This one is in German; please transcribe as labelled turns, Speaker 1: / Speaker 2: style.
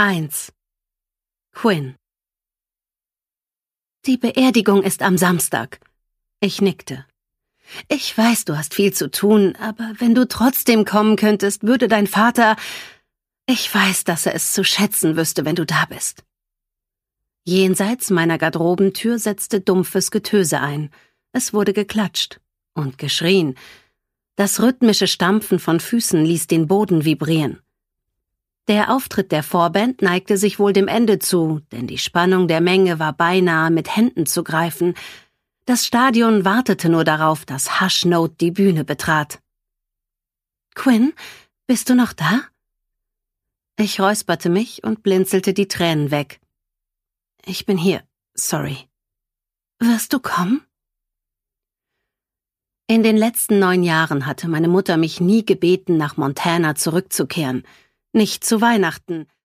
Speaker 1: 1. Quinn. Die Beerdigung ist am Samstag. Ich nickte. Ich weiß, du hast viel zu tun, aber wenn du trotzdem kommen könntest, würde dein Vater... Ich weiß, dass er es zu schätzen wüsste, wenn du da bist. Jenseits meiner Garderobentür setzte dumpfes Getöse ein. Es wurde geklatscht und geschrien. Das rhythmische Stampfen von Füßen ließ den Boden vibrieren. Der Auftritt der Vorband neigte sich wohl dem Ende zu, denn die Spannung der Menge war beinahe mit Händen zu greifen. Das Stadion wartete nur darauf, dass Hush Note die Bühne betrat. »Quinn, bist du noch da?« Ich räusperte mich und blinzelte die Tränen weg. »Ich bin hier, sorry.« »Wirst du kommen?« In den letzten 9 Jahren hatte meine Mutter mich nie gebeten, nach Montana zurückzukehren. Nicht zu Weihnachten,